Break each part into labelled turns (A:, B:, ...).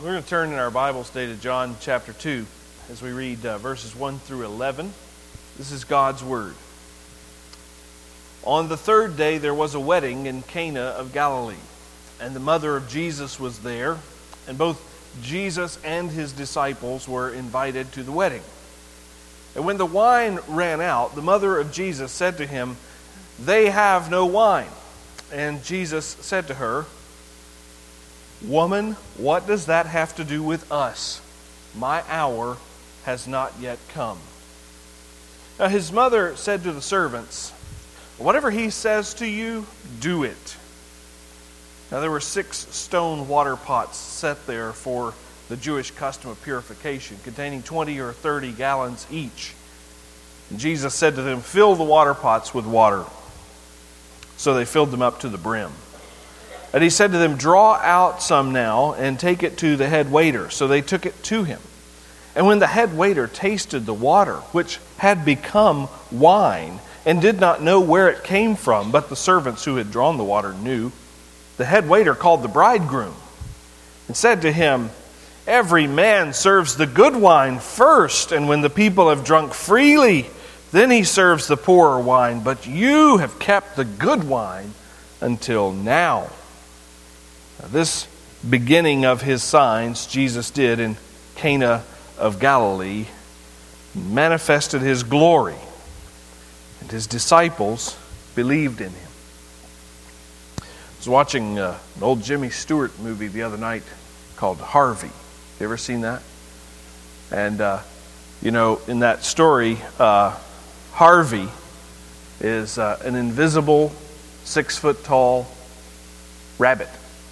A: We're going to turn in our Bibles today to John chapter 2 as we read verses 1 through 11. This is God's Word. On the third day there was a wedding in Cana of Galilee, and the mother of Jesus was there, and both Jesus and his disciples were invited to the wedding. And when the wine ran out, the mother of Jesus said to him, "They have no wine." And Jesus said to her, "Woman, what does that have to do with us? My hour has not yet come." Now his mother said to the servants, "Whatever he says to you, do it." Now there were 6 stone water pots set there for the Jewish custom of purification, containing 20 or 30 gallons each. And Jesus said to them, "Fill the water pots with water." So they filled them up to the brim. And he said to them, "Draw out some now and take it to the head waiter." So they took it to him. And when the head waiter tasted the water, which had become wine, and did not know where it came from, but the servants who had drawn the water knew, the head waiter called the bridegroom and said to him, "Every man serves the good wine first, and when the people have drunk freely, then he serves the poorer wine. But you have kept the good wine until now." Now, this beginning of his signs Jesus did in Cana of Galilee manifested his glory, and his disciples believed in him. I was watching an old Jimmy Stewart movie the other night called Harvey. You ever seen that? And, in that story, Harvey is an invisible 6-foot-tall rabbit.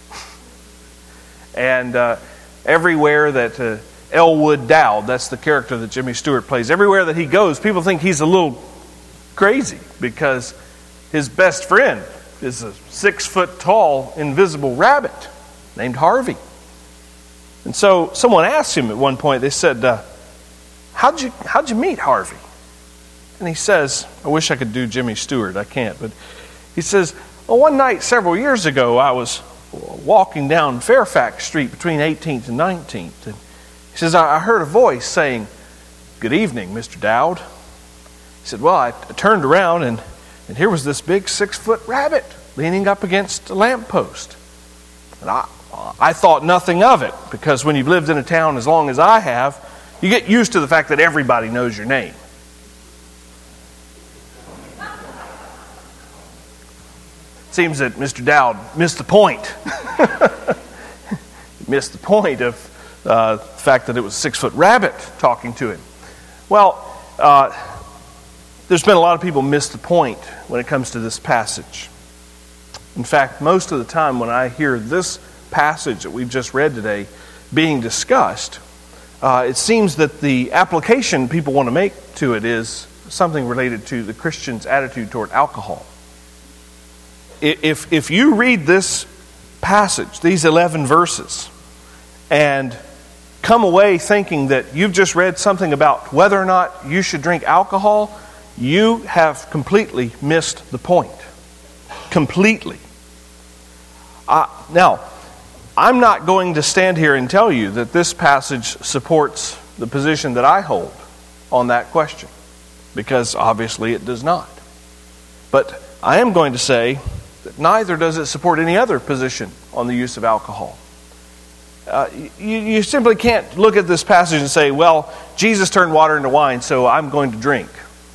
A: And everywhere that Elwood Dowd, that's the character that Jimmy Stewart plays, everywhere that he goes, people think he's a little crazy because his best friend is a 6-foot-tall invisible rabbit named Harvey. And so someone asked him at one point, they said, how'd you meet Harvey? And he says, I wish I could do Jimmy Stewart, I can't, but he says, well, one night several years ago I was walking down Fairfax Street between 18th and 19th. And he says, I heard a voice saying, "Good evening, Mr. Dowd." He said, well, I turned around and here was this big 6-foot rabbit leaning up against a lamppost. And I thought nothing of it, because when you've lived in a town as long as I have, you get used to the fact that everybody knows your name. Seems that Mr. Dowd missed the point. He missed the point of the fact that it was a 6-foot rabbit talking to him. Well, there's been a lot of people miss the point when it comes to this passage. In fact, most of the time when I hear this passage that we've just read today being discussed, it seems that the application people want to make to it is something related to the Christian's attitude toward alcohol. If you read this passage, these 11 verses, and come away thinking that you've just read something about whether or not you should drink alcohol, you have completely missed the point. Completely. Now, I'm not going to stand here and tell you that this passage supports the position that I hold on that question, because obviously it does not. But I am going to say that neither does it support any other position on the use of alcohol. You simply can't look at this passage and say, well, Jesus turned water into wine, so I'm going to drink.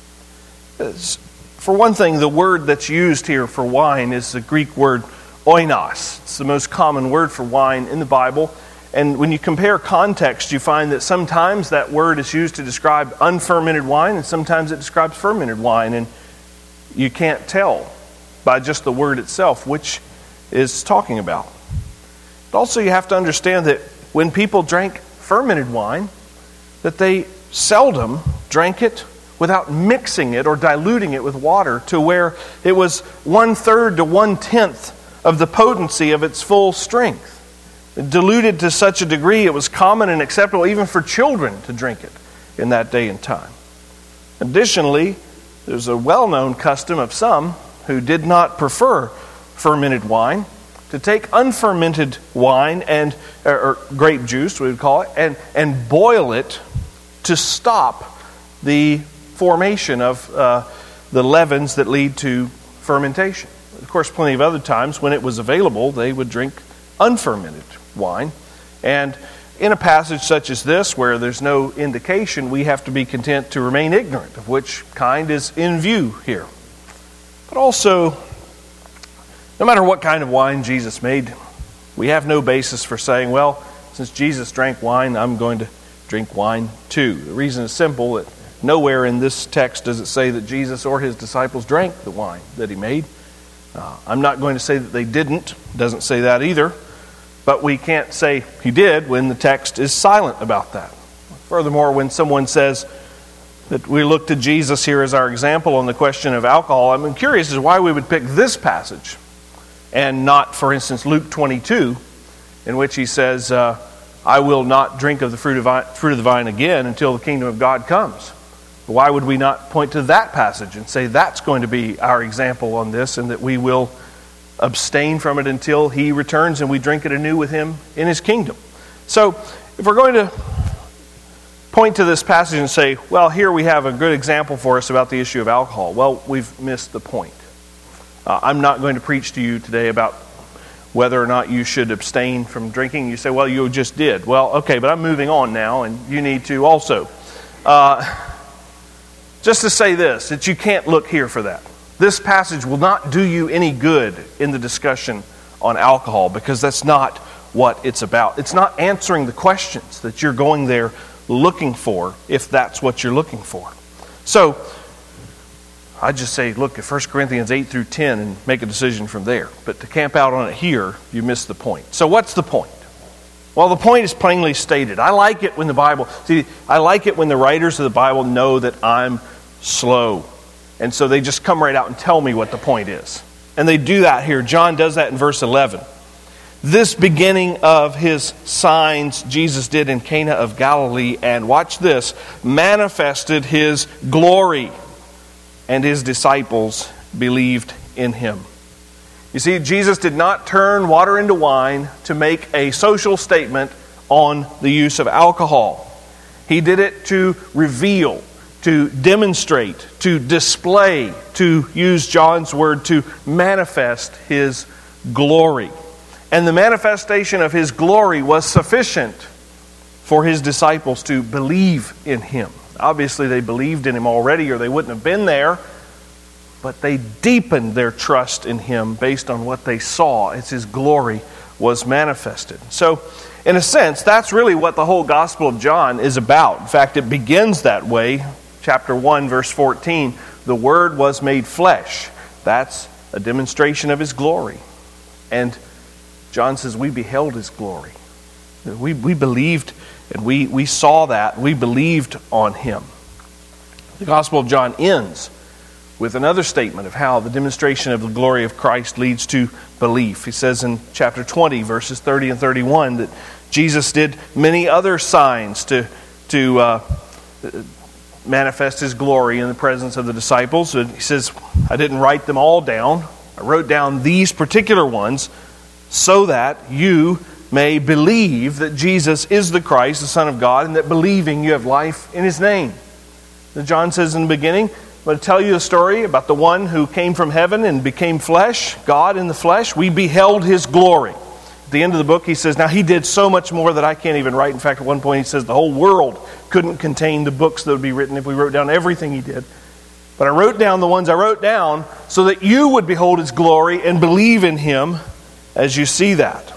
A: For one thing, the word that's used here for wine is the Greek word oinos. It's the most common word for wine in the Bible. And when you compare context, you find that sometimes that word is used to describe unfermented wine, and sometimes it describes fermented wine. And you can't tell by just the word itself which is talking about. But also you have to understand that when people drank fermented wine, that they seldom drank it without mixing it or diluting it with water to where it was 1/3 to 1/10 of the potency of its full strength. Diluted to such a degree it was common and acceptable even for children to drink it in that day and time. Additionally, there's a well-known custom of some who did not prefer fermented wine to take unfermented wine or grape juice, we would call it, and boil it to stop the formation of the leavens that lead to fermentation. Of course, plenty of other times when it was available, they would drink unfermented wine. And in a passage such as this, where there's no indication, we have to be content to remain ignorant of which kind is in view here. But also, no matter what kind of wine Jesus made, we have no basis for saying, well, since Jesus drank wine, I'm going to drink wine too. The reason is simple, that nowhere in this text does it say that Jesus or his disciples drank the wine that he made. I'm not going to say that they didn't. It doesn't say that either. But we can't say he did when the text is silent about that. Furthermore, when someone says that we look to Jesus here as our example on the question of alcohol, I'm curious as to why we would pick this passage and not, for instance, Luke 22, in which he says, I will not drink of the fruit of the vine again until the kingdom of God comes. Why would we not point to that passage and say that's going to be our example on this, and that we will abstain from it until he returns and we drink it anew with him in his kingdom? So if we're going to point to this passage and say, well, here we have a good example for us about the issue of alcohol, well, we've missed the point. I'm not going to preach to you today about whether or not you should abstain from drinking. You say, well, you just did. Well, okay, but I'm moving on now, and you need to also. Just to say this, that you can't look here for that. This passage will not do you any good in the discussion on alcohol, because that's not what it's about. It's not answering the questions that you're going there looking for, if that's what you're looking for. So, I just say, look at 1 Corinthians 8 through 10 and make a decision from there. But to camp out on it here, you miss the point. So what's the point? Well, the point is plainly stated. I like it when the writers of the Bible know that I'm slow. And so they just come right out and tell me what the point is. And they do that here. John does that in verse 11. This beginning of his signs Jesus did in Cana of Galilee, and watch this, manifested his glory, and his disciples believed in him. You see, Jesus did not turn water into wine to make a social statement on the use of alcohol. He did it to reveal, to demonstrate, to display, to use John's word, to manifest his glory. And the manifestation of his glory was sufficient for his disciples to believe in him. Obviously, they believed in him already, or they wouldn't have been there. But they deepened their trust in him based on what they saw as his glory was manifested. So, in a sense, that's really what the whole Gospel of John is about. In fact, it begins that way. Chapter 1, verse 14, the Word was made flesh. That's a demonstration of his glory. And John says, we beheld his glory. We believed, and we saw that. We believed on him. The Gospel of John ends with another statement of how the demonstration of the glory of Christ leads to belief. He says in chapter 20, verses 30 and 31, that Jesus did many other signs to manifest his glory in the presence of the disciples. And he says, I didn't write them all down. I wrote down these particular ones so that you may believe that Jesus is the Christ, the Son of God, and that believing you have life in his name. And John says in the beginning, I'm going to tell you a story about the one who came from heaven and became flesh, God in the flesh. We beheld his glory. At the end of the book, he says, now he did so much more that I can't even write. In fact, at one point he says the whole world couldn't contain the books that would be written if we wrote down everything he did. But I wrote down the ones I wrote down so that you would behold his glory and believe in him as you see that.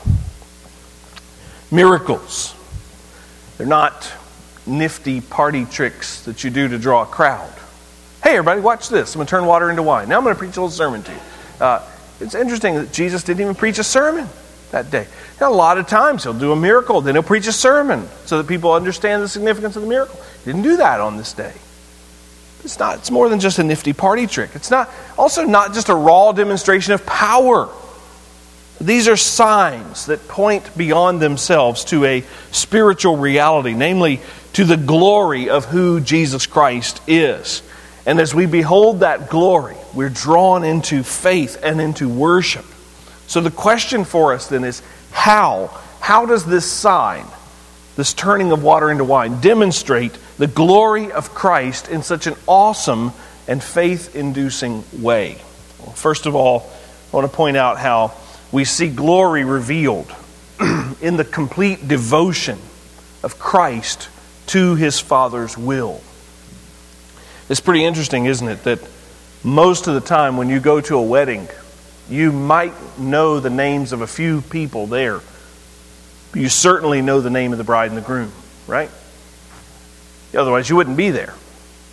A: Miracles. They're not nifty party tricks that you do to draw a crowd. Hey everybody, watch this. I'm going to turn water into wine. Now I'm going to preach a little sermon to you. It's interesting that Jesus didn't even preach a sermon that day. A lot of times he'll do a miracle, then he'll preach a sermon so that people understand the significance of the miracle. He didn't do that on this day. It's more than just a nifty party trick. It's not just a raw demonstration of power. These are signs that point beyond themselves to a spiritual reality, namely to the glory of who Jesus Christ is. And as we behold that glory, we're drawn into faith and into worship. So the question for us then is, how? How does this sign, this turning of water into wine, demonstrate the glory of Christ in such an awesome and faith-inducing way? Well, first of all, I want to point out how we see glory revealed in the complete devotion of Christ to His Father's will. It's pretty interesting, isn't it, that most of the time when you go to a wedding, you might know the names of a few people there. But you certainly know the name of the bride and the groom, right? Otherwise, you wouldn't be there.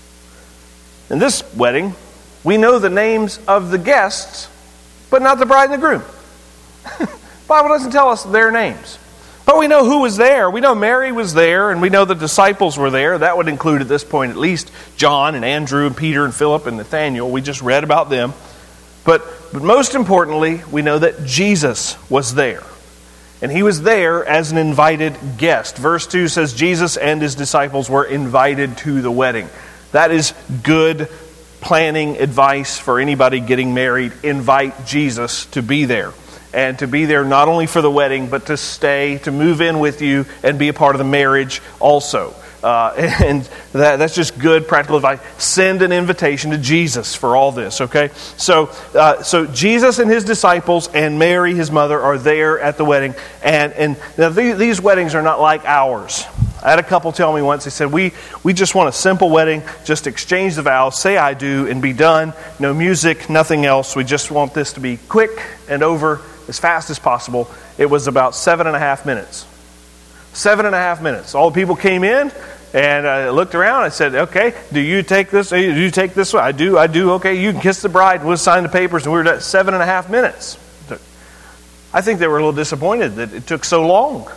A: In this wedding, we know the names of the guests, but not the bride and the groom. The Bible doesn't tell us their names. But we know who was there. We know Mary was there, and we know the disciples were there. That would include at this point at least John and Andrew and Peter and Philip and Nathaniel. We just read about them. But most importantly, we know that Jesus was there. And He was there as an invited guest. Verse 2 says Jesus and His disciples were invited to the wedding. That is good planning advice for anybody getting married. Invite Jesus to be there. And to be there not only for the wedding, but to stay, to move in with you and be a part of the marriage also. And that's just good practical advice. Send an invitation to Jesus for all this, okay? So Jesus and His disciples and Mary, His mother, are there at the wedding. And now these weddings are not like ours. I had a couple tell me once, they said, we just want a simple wedding, just exchange the vows, say I do, and be done. No music, nothing else. We just want this to be quick and over as fast as possible. It was about 7.5 minutes. 7.5 minutes. All the people came in, and I looked around and said, okay, do you take this? Do you take this one? I do. Okay, you can kiss the bride. We'll sign the papers. And we were at 7.5 minutes. I think they were a little disappointed that it took so long.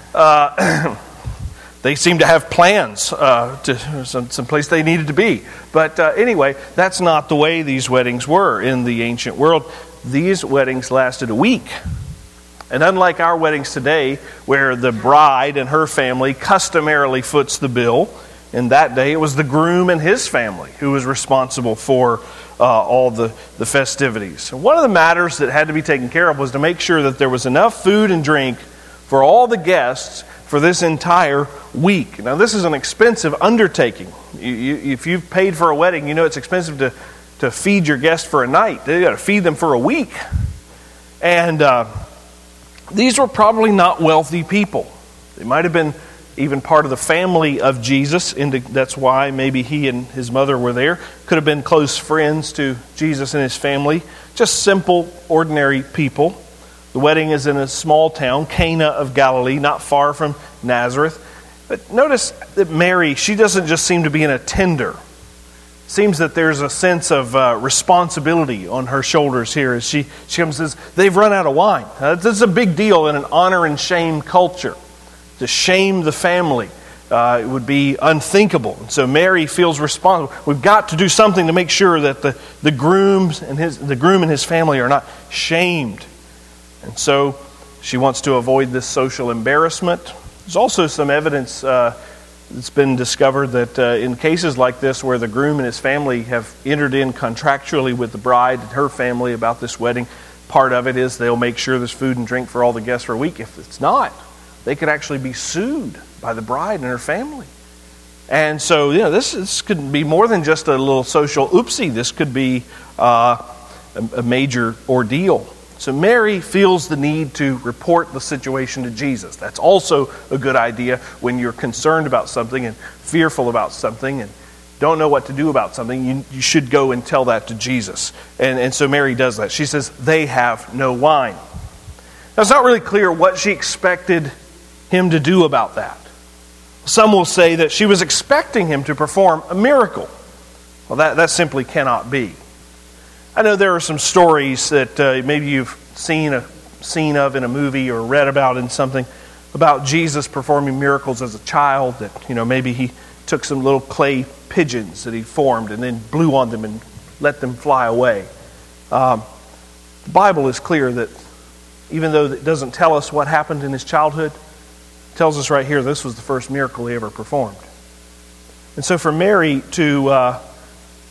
A: They seemed to have plans to some place they needed to be. But anyway, that's not the way these weddings were in the ancient world. These weddings lasted a week. And unlike our weddings today, where the bride and her family customarily foots the bill, in that day it was the groom and his family who was responsible for all the festivities. And one of the matters that had to be taken care of was to make sure that there was enough food and drink for all the guests for this entire week. Now, this is an expensive undertaking. If you've paid for a wedding, you know it's expensive to feed your guests for a night. They've got to feed them for a week. And these were probably not wealthy people. They might have been even part of the family of Jesus. That's why maybe he and his mother were there. Could have been close friends to Jesus and his family. Just simple, ordinary people. The wedding is in a small town, Cana of Galilee, not far from Nazareth. But notice that Mary, she doesn't just seem to be an attender. It seems that there's a sense of responsibility on her shoulders here as she comes and says, they've run out of wine. This is a big deal in an honor and shame culture. To shame the family it would be unthinkable. And so Mary feels responsible. We've got to do something to make sure that the groom and his family are not shamed. And so she wants to avoid this social embarrassment. There's also some evidence that's been discovered that in cases like this where the groom and his family have entered in contractually with the bride and her family about this wedding, part of it is they'll make sure there's food and drink for all the guests for a week. If it's not, they could actually be sued by the bride and her family. And so, this could be more than just a little social oopsie. This could be a major ordeal. So Mary feels the need to report the situation to Jesus. That's also a good idea when you're concerned about something and fearful about something and don't know what to do about something. You should go and tell that to Jesus. And so Mary does that. She says, they have no wine. Now, it's not really clear what she expected him to do about that. Some will say that she was expecting him to perform a miracle. Well, that simply cannot be. I know there are some stories that maybe you've seen a scene of in a movie or read about in something about Jesus performing miracles as a child, that maybe he took some little clay pigeons that he formed and then blew on them and let them fly away. The Bible is clear that even though it doesn't tell us what happened in his childhood, it tells us right here this was the first miracle he ever performed. And so for Mary to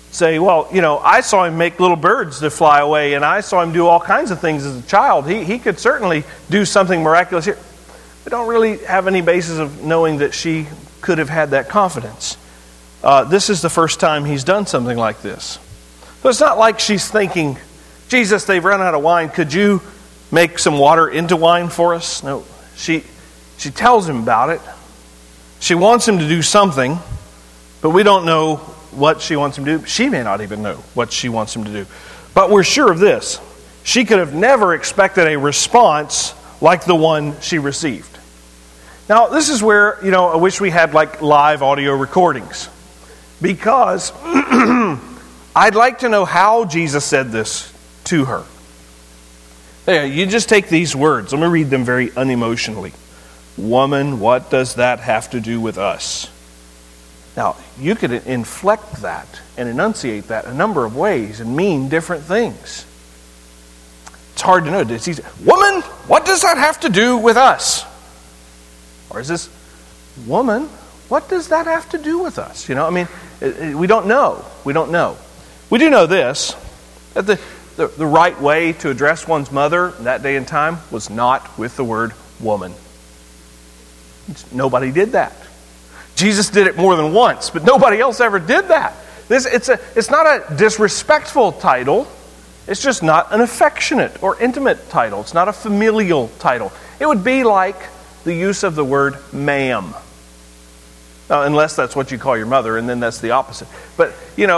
A: say, well, I saw him make little birds to fly away, and I saw him do all kinds of things as a child. He could certainly do something miraculous here. We don't really have any basis of knowing that she could have had that confidence. This is the first time he's done something like this. So it's not like she's thinking, Jesus, they've run out of wine. Could you make some water into wine for us? No. She tells him about it. She wants him to do something, but we don't know what she wants him to do. She may not even know what she wants him to do. But we're sure of this. She could have never expected a response like the one she received. Now, this is where, I wish we had live audio recordings. Because I'd like to know how Jesus said this to her. There, you just take these words. Let me read them very unemotionally. Woman, what does that have to do with us? Now, you could inflect that and enunciate that a number of ways and mean different things. It's hard to know. It's easy. Woman, what does that have to do with us? Or is this, woman, what does that have to do with us? We don't know. We don't know. We do know this, that the right way to address one's mother in that day and time was not with the word woman. Nobody did that. Jesus did it more than once, but nobody else ever did that. It's not a disrespectful title. It's just not an affectionate or intimate title. It's not a familial title. It would be like the use of the word ma'am. Unless that's what you call your mother, and then that's the opposite. But,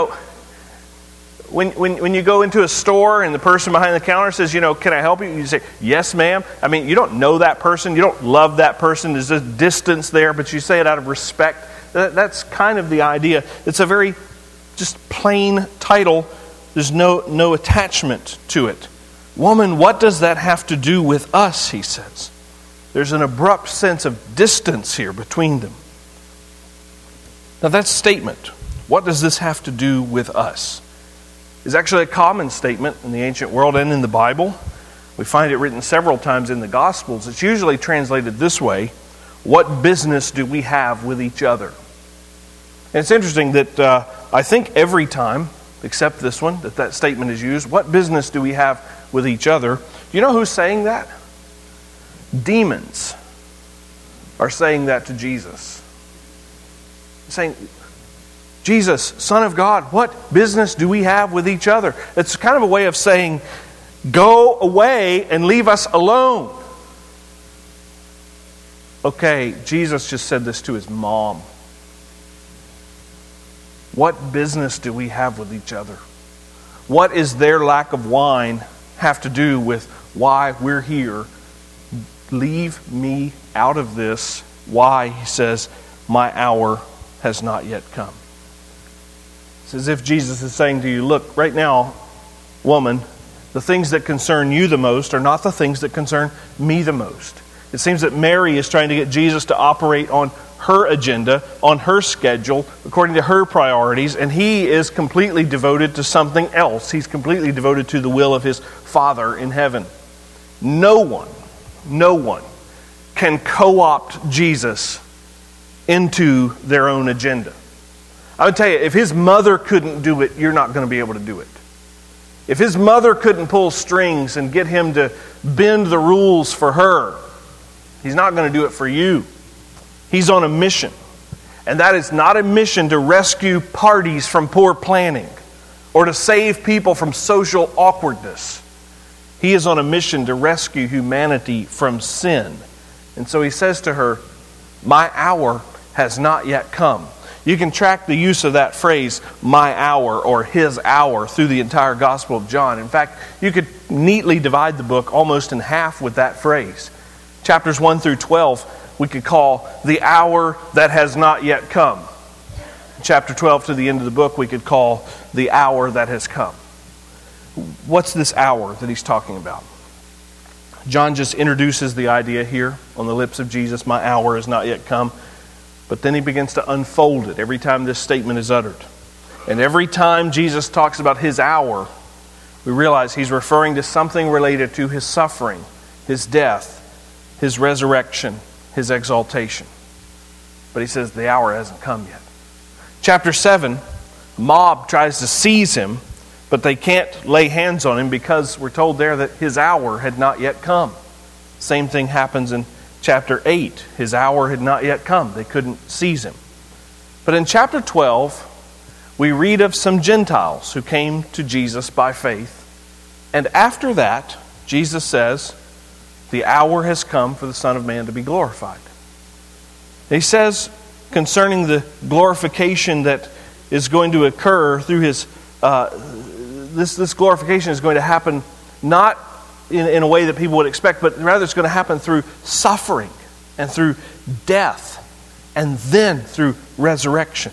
A: when you go into a store and the person behind the counter says, can I help you? You say, yes, ma'am. You don't know that person. You don't love that person. There's a distance there, but you say it out of respect. That's kind of the idea. It's a very just plain title. There's no attachment to it. Woman, what does that have to do with us, he says. There's an abrupt sense of distance here between them. Now that statement, what does this have to do with us, is actually a common statement in the ancient world and in the Bible. We find it written several times in the Gospels. It's usually translated this way: what business do we have with each other? And it's interesting that I think every time, except this one, that statement is used, what business do we have with each other? Do you know who's saying that? Demons are saying that to Jesus. Saying, Jesus, Son of God, what business do we have with each other? It's kind of a way of saying, go away and leave us alone. Okay, Jesus just said this to his mom. What business do we have with each other? What is their lack of wine have to do with why we're here? Leave me out of this. Why, he says, my hour has not yet come. It's as if Jesus is saying to you, look, right now, woman, the things that concern you the most are not the things that concern me the most. It seems that Mary is trying to get Jesus to operate on her agenda, on her schedule, according to her priorities, and he is completely devoted to something else. He's completely devoted to the will of his Father in heaven. No one can co-opt Jesus into their own agenda. I would tell you, if his mother couldn't do it, you're not going to be able to do it. If his mother couldn't pull strings and get him to bend the rules for her, he's not going to do it for you. He's on a mission. And that is not a mission to rescue parties from poor planning or to save people from social awkwardness. He is on a mission to rescue humanity from sin. And so he says to her, my hour has not yet come. You can track the use of that phrase, my hour or his hour, through the entire Gospel of John. In fact, you could neatly divide the book almost in half with that phrase. Chapters 1 through 12, we could call the hour that has not yet come. Chapter 12 to the end of the book, we could call the hour that has come. What's this hour that he's talking about? John just introduces the idea here on the lips of Jesus, my hour has not yet come. But then he begins to unfold it every time this statement is uttered. And every time Jesus talks about his hour, we realize he's referring to something related to his suffering, his death, his resurrection, his exaltation. But he says the hour hasn't come yet. Chapter 7, mob tries to seize him, but they can't lay hands on him because we're told there that his hour had not yet come. Same thing happens in chapter 8. His hour had not yet come. They couldn't seize him. But in chapter 12, we read of some Gentiles who came to Jesus by faith. And after that, Jesus says, the hour has come for the Son of Man to be glorified. He says concerning the glorification that is going to occur through his, this glorification is going to happen not in a way that people would expect, but rather it's going to happen through suffering and through death and then through resurrection.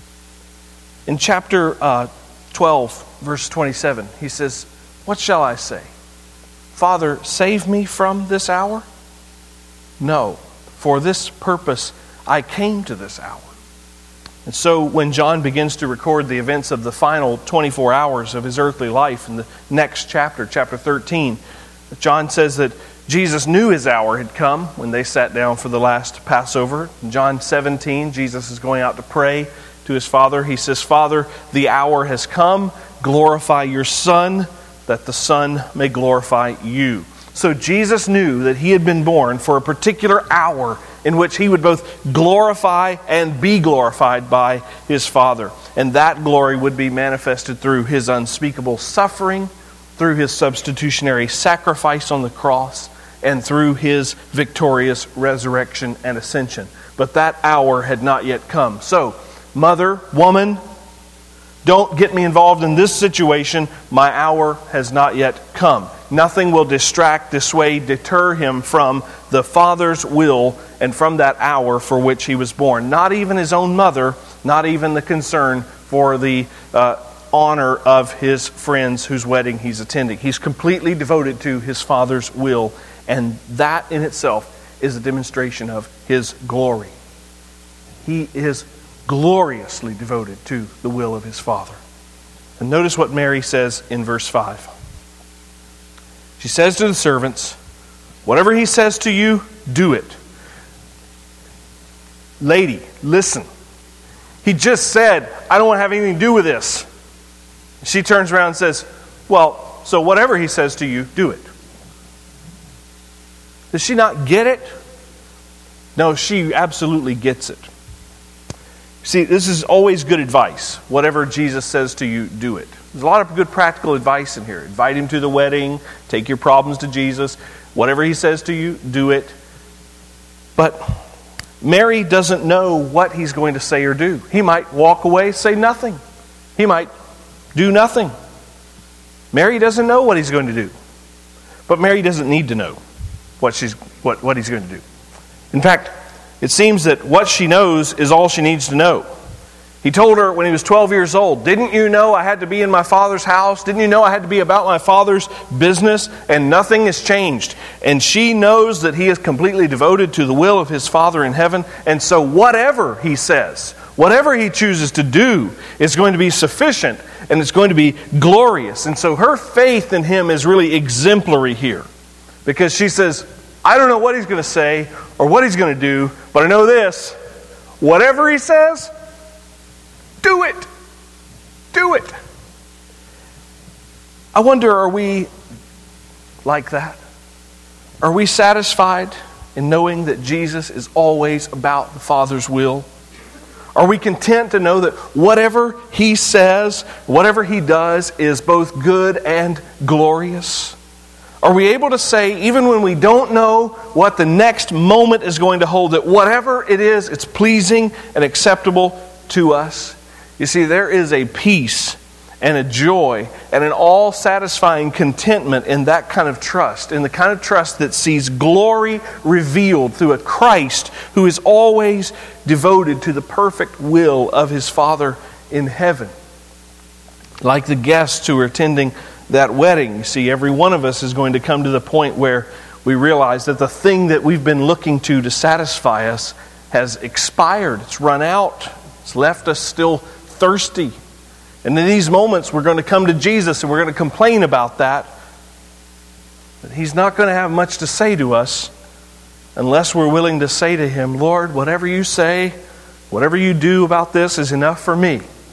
A: In chapter 12, verse 27, he says, what shall I say? Father, save me from this hour? No, for this purpose I came to this hour. And so when John begins to record the events of the final 24 hours of his earthly life in the next chapter, chapter 13, John says that Jesus knew his hour had come when they sat down for the last Passover. In John 17, Jesus is going out to pray to his Father. He says, Father, the hour has come. Glorify your Son, that the Son may glorify you. So Jesus knew that he had been born for a particular hour in which he would both glorify and be glorified by his Father. And that glory would be manifested through his unspeakable suffering, through his substitutionary sacrifice on the cross, and through his victorious resurrection and ascension. But that hour had not yet come. So, mother, woman, don't get me involved in this situation. My hour has not yet come. Nothing will distract, dissuade, deter him from the Father's will and from that hour for which he was born. Not even his own mother, not even the concern for the honor of his friends whose wedding he's attending. He's completely devoted to his Father's will, and that in itself is a demonstration of his glory. He is gloriously devoted to the will of his Father. And notice what Mary says in verse 5. She says to the servants, whatever he says to you, do it. Lady, listen. He just said, I don't want to have anything to do with this. She turns around and says, well, so whatever he says to you, do it. Does she not get it? No, she absolutely gets it. See, this is always good advice. Whatever Jesus says to you, do it. There's a lot of good practical advice in here. Invite him to the wedding. Take your problems to Jesus. Whatever he says to you, do it. But Mary doesn't know what he's going to say or do. He might walk away, say nothing. He might do nothing. Mary doesn't know what he's going to do. But Mary doesn't need to know what he's going to do. In fact, it seems that what she knows is all she needs to know. He told her when he was 12 years old, didn't you know I had to be in my Father's house? Didn't you know I had to be about my Father's business? And nothing has changed. And she knows that he is completely devoted to the will of his Father in heaven. And so whatever he says, whatever he chooses to do is going to be sufficient and it's going to be glorious. And so her faith in him is really exemplary here. Because she says, I don't know what he's going to say or what he's going to do, but I know this. Whatever he says, do it. Do it. I wonder, are we like that? Are we satisfied in knowing that Jesus is always about the Father's will? Are we content to know that whatever he says, whatever he does is both good and glorious? Are we able to say, even when we don't know what the next moment is going to hold, that whatever it is, it's pleasing and acceptable to us? You see, there is a peace and a joy and an all-satisfying contentment in that kind of trust, in the kind of trust that sees glory revealed through a Christ who is always devoted to the perfect will of his Father in heaven. Like the guests who are attending that wedding, you see, every one of us is going to come to the point where we realize that the thing that we've been looking to satisfy us has expired. It's run out. It's left us still thirsty. And in these moments, we're going to come to Jesus and we're going to complain about that. But he's not going to have much to say to us unless we're willing to say to him, Lord, whatever you say, whatever you do about this is enough for me.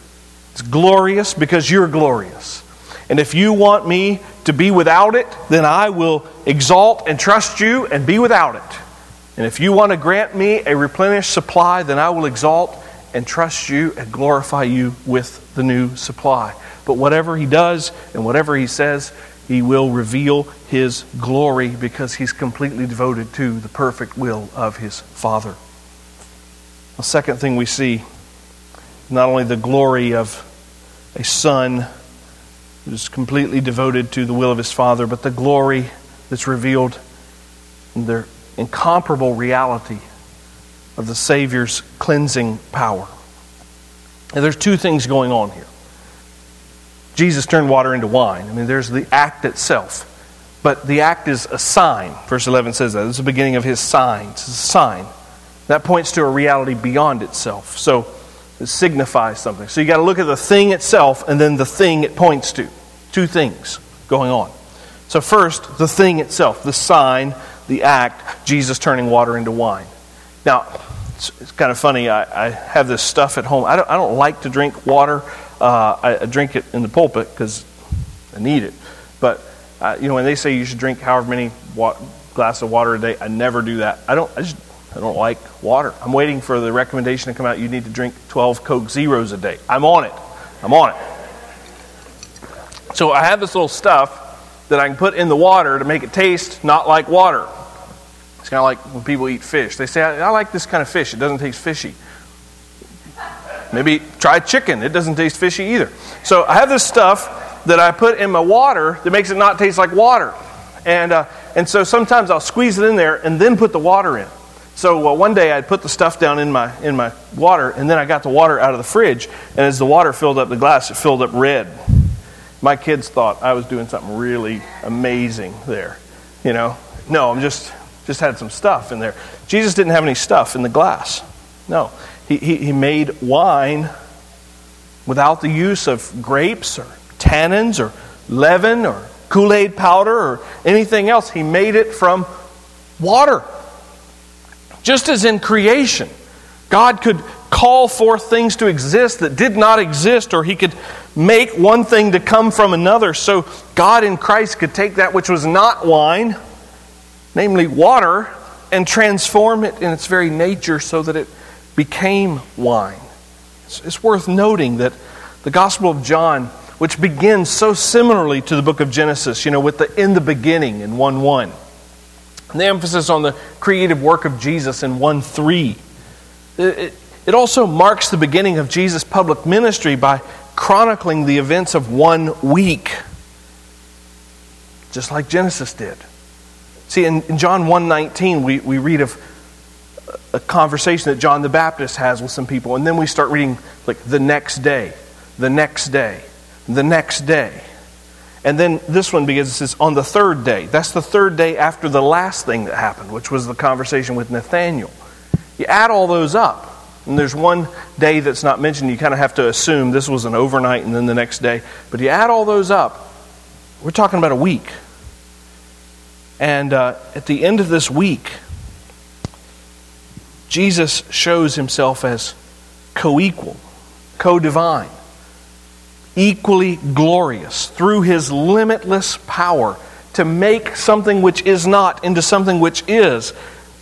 A: It's glorious because you're glorious. And if you want me to be without it, then I will exalt and trust you and be without it. And if you want to grant me a replenished supply, then I will exalt and trust you and glorify you with the new supply. But whatever he does and whatever he says, he will reveal his glory because he's completely devoted to the perfect will of his Father. The second thing we see, not only the glory of a son who's completely devoted to the will of his Father, but the glory that's revealed in their incomparable reality of the Savior's cleansing power. And there's two things going on here. Jesus turned water into wine. I mean, there's the act itself. But the act is a sign. Verse 11 says that. This is the beginning of his signs. It's a sign. That points to a reality beyond itself. So it signifies something. So you got to look at the thing itself and then the thing it points to. Two things going on. So first, the thing itself, the sign, the act, Jesus turning water into wine. Now, it's kind of funny. I have this stuff at home. I don't like to drink water. I drink it in the pulpit because I need it. But when they say you should drink however many glasses of water a day, I never do that. I don't like water. I'm waiting for the recommendation to come out. You need to drink 12 Coke Zeros a day. I'm on it. So I have this little stuff that I can put in the water to make it taste not like water. It's kind of like when people eat fish. They say, I like this kind of fish. It doesn't taste fishy. Maybe try chicken. It doesn't taste fishy either. So I have this stuff that I put in my water that makes it not taste like water. And so sometimes I'll squeeze it in there and then put the water in. So one day I put the stuff down in my water, and then I got the water out of the fridge. And as the water filled up the glass, it filled up red. My kids thought I was doing something really amazing there. No, I'm just had some stuff in there. Jesus didn't have any stuff in the glass. No. He made wine without the use of grapes or tannins or leaven or Kool-Aid powder or anything else. He made it from water. Just as in creation, God could call forth things to exist that did not exist, or he could make one thing to come from another. So God in Christ could take that which was not wine, namely water, and transform it in its very nature so that it became wine. It's worth noting that the Gospel of John, which begins so similarly to the book of Genesis, with the in the beginning in 1:1, and the emphasis on the creative work of Jesus in 1:3, it also marks the beginning of Jesus' public ministry by chronicling the events of 1 week, just like Genesis did. See, in John 1:19, we read of a conversation that John the Baptist has with some people, and then we start reading like the next day, the next day, the next day. And then this one begins, it says, on the third day. That's the third day after the last thing that happened, which was the conversation with Nathanael. You add all those up, and there's one day that's not mentioned. You kind of have to assume this was an overnight and then the next day. But you add all those up, we're talking about a week. And at the end of this week, Jesus shows himself as co-equal, co-divine, equally glorious through his limitless power to make something which is not into something which is.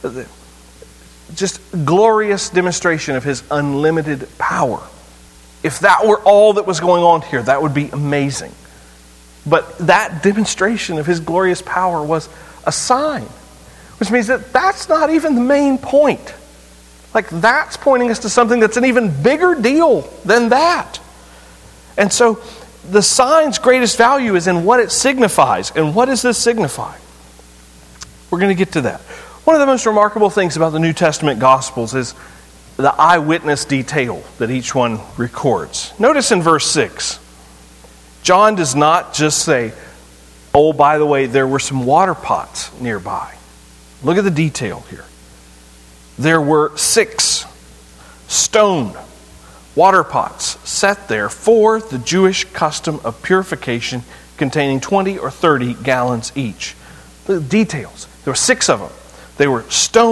A: Just glorious demonstration of his unlimited power. If that were all that was going on here, that would be amazing. But that demonstration of his glorious power was a sign, which means that that's not even the main point. Like, that's pointing us to something that's an even bigger deal than that. And so the sign's greatest value is in what it signifies. And what does this signify? We're going to get to that. One of the most remarkable things about the New Testament Gospels is the eyewitness detail that each one records. Notice in verse 6, John does not just say, oh, by the way, there were some water pots nearby. Look at the detail here. There were 6 stone water pots set there for the Jewish custom of purification, containing 20 or 30 gallons each. The details. There were 6 of them. They were stone.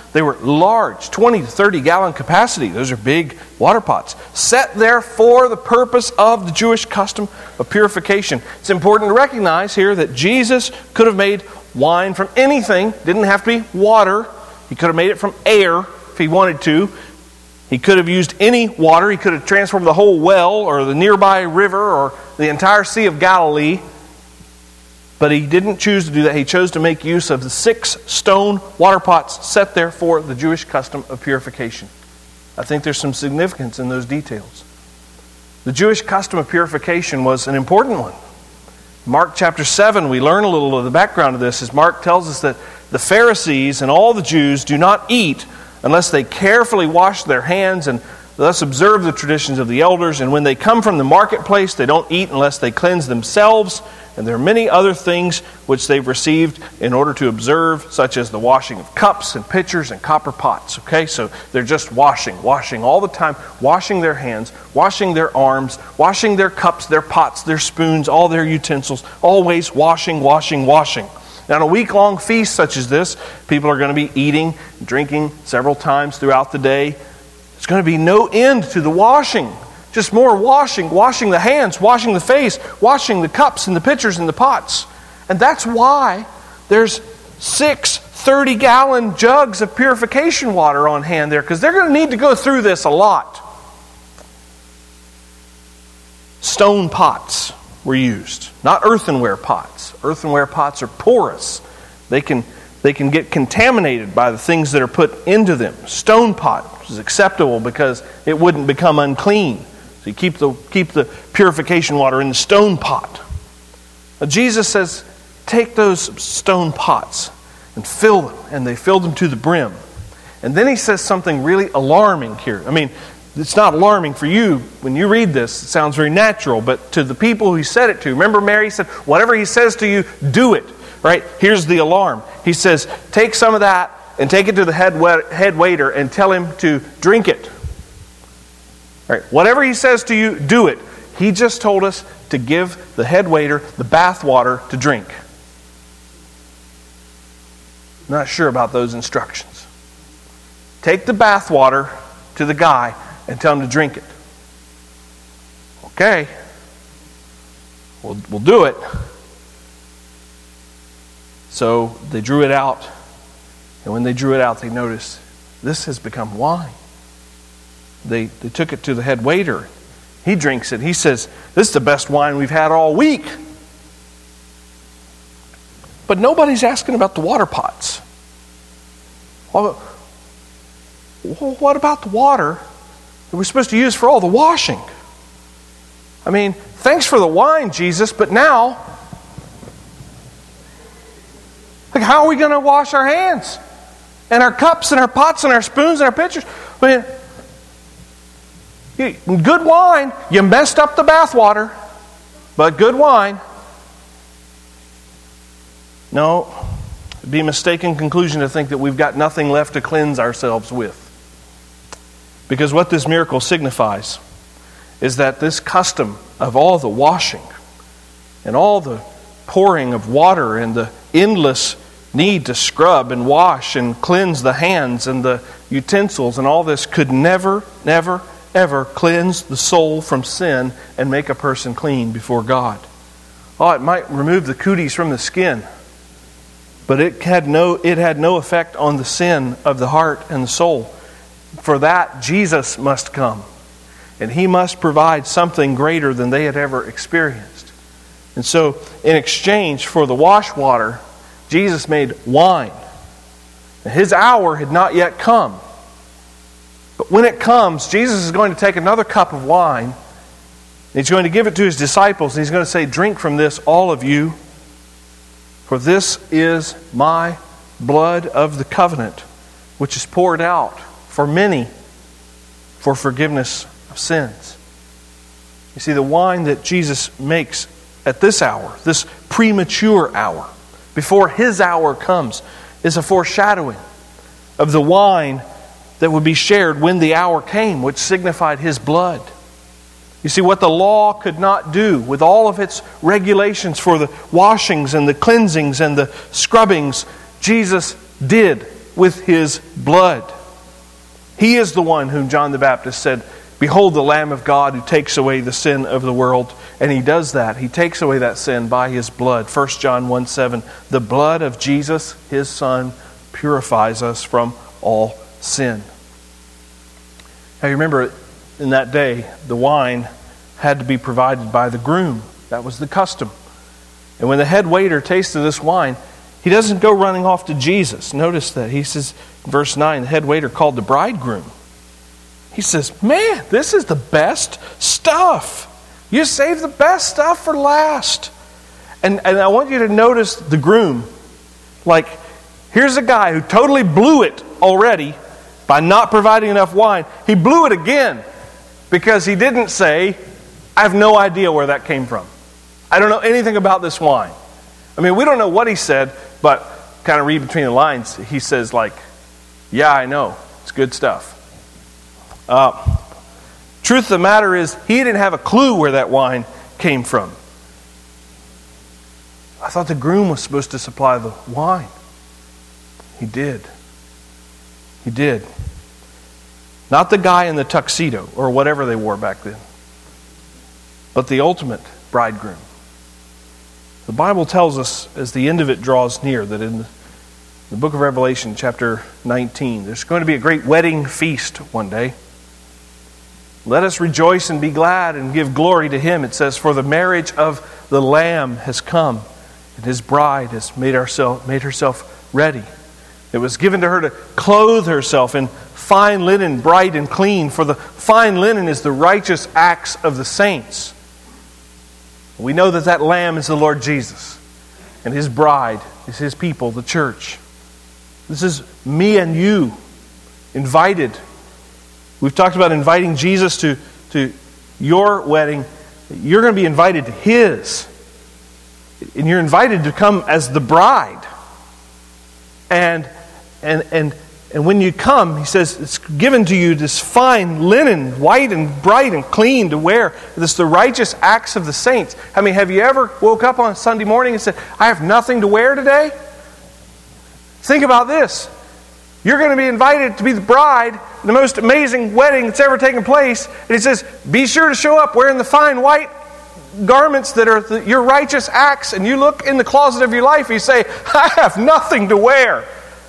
A: They were large, 20 to 30 gallon capacity. Those are big water pots. Set there for the purpose of the Jewish custom of purification. It's important to recognize here that Jesus could have made wine from anything. Didn't have to be water. He could have made it from air if he wanted to. He could have used any water. He could have transformed the whole well or the nearby river or the entire Sea of Galilee. But he didn't choose to do that. He chose to make use of the 6 stone water pots set there for the Jewish custom of purification. I think there's some significance in those details. The Jewish custom of purification was an important one. Mark chapter 7, we learn a little of the background of this as Mark tells us that the Pharisees and all the Jews do not eat unless they carefully wash their hands and thus observe the traditions of the elders. And when they come from the marketplace, they don't eat unless they cleanse themselves. And there are many other things which they've received in order to observe, such as the washing of cups and pitchers and copper pots. Okay, so they're just washing all the time, washing their hands, washing their arms, washing their cups, their pots, their spoons, all their utensils, always washing. Now, on a week-long feast such as this, people are going to be eating, drinking several times throughout the day. There's going to be no end to the washing. Just more washing the hands, washing the face, washing the cups and the pitchers and the pots. And that's why there's 6 30-gallon jugs of purification water on hand there, because they're going to need to go through this a lot. Stone pots were used, not earthenware pots. Earthenware pots are porous. They can get contaminated by the things that are put into them. Stone pot is acceptable because it wouldn't become unclean. So you keep the purification water in the stone pot. Now Jesus says, take those stone pots and fill them. And they filled them to the brim. And then he says something really alarming here. I mean, it's not alarming for you. When you read this, it sounds very natural. But to the people he said it to, remember Mary said, whatever he says to you, do it. Right? Here's the alarm. He says, take some of that and take it to the head waiter and tell him to drink it. Right. Whatever he says to you, do it. He just told us to give the head waiter the bath water to drink. Not sure about those instructions. Take the bath water to the guy and tell him to drink it. Okay. We'll do it. So they drew it out. And when they drew it out, they noticed this has become wine. They took it to the head waiter. He drinks it. He says, this is the best wine we've had all week. But nobody's asking about the water pots. Well, what about the water that we're supposed to use for all the washing? I mean, thanks for the wine, Jesus, but now, like, how are we going to wash our hands? And our cups and our pots and our spoons and our pitchers? I mean, good wine, you messed up the bathwater, but good wine. No, it'd be a mistaken conclusion to think that we've got nothing left to cleanse ourselves with. Because what this miracle signifies is that this custom of all the washing and all the pouring of water and the endless need to scrub and wash and cleanse the hands and the utensils and all this could never cleanse the soul from sin and make a person clean before God. Oh, it might remove the cooties from the skin, but it had no effect on the sin of the heart and the soul. For that, Jesus must come, and He must provide something greater than they had ever experienced. And so, in exchange for the wash water, Jesus made wine. And His hour had not yet come. But when it comes, Jesus is going to take another cup of wine, and He's going to give it to His disciples, and He's going to say, drink from this, all of you, for this is my blood of the covenant, which is poured out for many for forgiveness of sins. You see, the wine that Jesus makes at this hour, this premature hour, before His hour comes, is a foreshadowing of the wine that would be shared when the hour came, which signified His blood. You see, what the law could not do with all of its regulations for the washings and the cleansings and the scrubbings, Jesus did with His blood. He is the one whom John the Baptist said, "Behold the Lamb of God who takes away the sin of the world." And He does that. He takes away that sin by His blood. 1 John 1:7, the blood of Jesus, His Son, purifies us from all sin. Now you remember, in that day, the wine had to be provided by the groom. That was the custom. And when the head waiter tasted this wine, he doesn't go running off to Jesus. Notice that. He says, verse 9, the head waiter called the bridegroom. He says, "Man, this is the best stuff. You saved the best stuff for last." And I want you to notice the groom. Like, here's a guy who totally blew it already by not providing enough wine. He blew it again because he didn't say, "I have no idea where that came from. I don't know anything about this wine." I mean, we don't know what he said, but kind of read between the lines. He says, like, "Yeah, I know. It's good stuff." Truth of the matter is, he didn't have a clue where that wine came from. I thought the groom was supposed to supply the wine. He did. He did. Not the guy in the tuxedo or whatever they wore back then, but the ultimate bridegroom. The Bible tells us, as the end of it draws near, that in the book of Revelation, chapter 19, there's going to be a great wedding feast one day. "Let us rejoice and be glad and give glory to Him," it says, "for the marriage of the Lamb has come, and His bride has made herself ready." It was given to her to clothe herself in fine linen, bright and clean, for the fine linen is the righteous acts of the saints. We know that that Lamb is the Lord Jesus, and His bride is His people, the church. This is me and you, invited. We've talked about inviting Jesus to your wedding. You're going to be invited to His. And you're invited to come as the bride. And when you come, He says, it's given to you this fine linen, white and bright and clean to wear. This is the righteous acts of the saints. I mean, have you ever woke up on Sunday morning and said, "I have nothing to wear today"? Think about this. You're going to be invited to be the bride in the most amazing wedding that's ever taken place. And He says, be sure to show up wearing the fine white garments that are your righteous acts. And you look in the closet of your life and you say, "I have nothing to wear.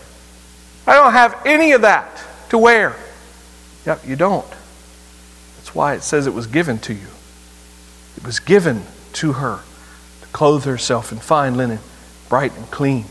A: I don't have any of that to wear." Yep, you don't. That's why it says it was given to you. It was given to her to clothe herself in fine linen, bright and clean.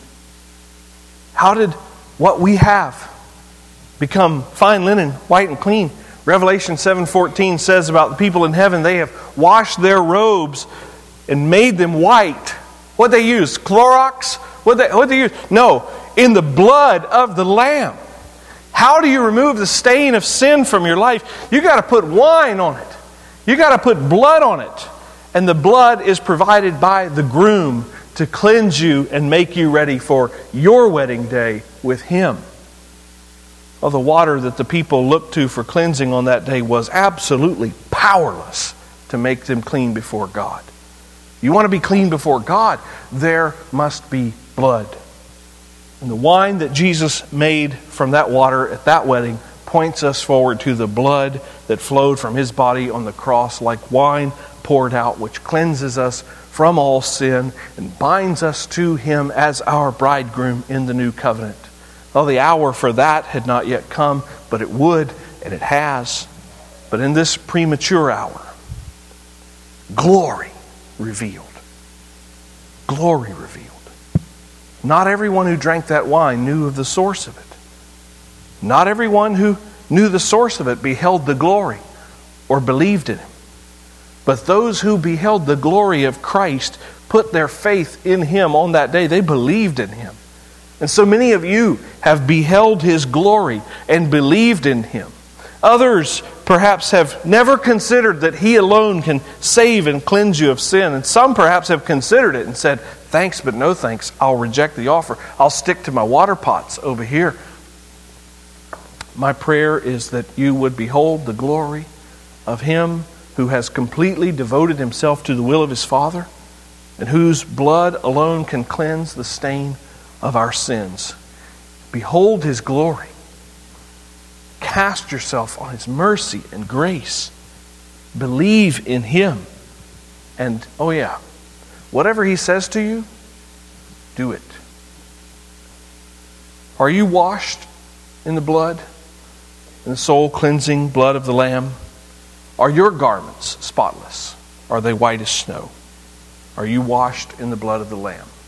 A: How did what we have become fine linen, white and clean? Revelation 7:14 says about the people in heaven, they have washed their robes and made them white. What they use? Clorox? What they use? No, in the blood of the Lamb. How do you remove the stain of sin from your life? You got to put wine on it. You got to put blood on it. And the blood is provided by the groom to cleanse you and make you ready for your wedding day with Him. Well, the water that the people looked to for cleansing on that day was absolutely powerless to make them clean before God. You want to be clean before God, there must be blood. And the wine that Jesus made from that water at that wedding points us forward to the blood that flowed from His body on the cross, like wine poured out, which cleanses us from all sin and binds us to Him as our bridegroom in the new covenant. Well, the hour for that had not yet come, but it would, and it has. But in this premature hour, glory revealed. Glory revealed. Not everyone who drank that wine knew of the source of it. Not everyone who knew the source of it beheld the glory or believed in Him. But those who beheld the glory of Christ put their faith in Him on that day. They believed in Him. And so many of you have beheld His glory and believed in Him. Others perhaps have never considered that He alone can save and cleanse you of sin. And some perhaps have considered it and said, "Thanks, but no thanks. I'll reject the offer. I'll stick to my water pots over here." My prayer is that you would behold the glory of Him who has completely devoted Himself to the will of His Father and whose blood alone can cleanse the stain of our sins. Behold His glory. Cast yourself on His mercy and grace. Believe in Him. And, oh yeah, whatever He says to you, do it. Are you washed in the blood, in the soul-cleansing blood of the Lamb? Are your garments spotless? Are they white as snow? Are you washed in the blood of the Lamb?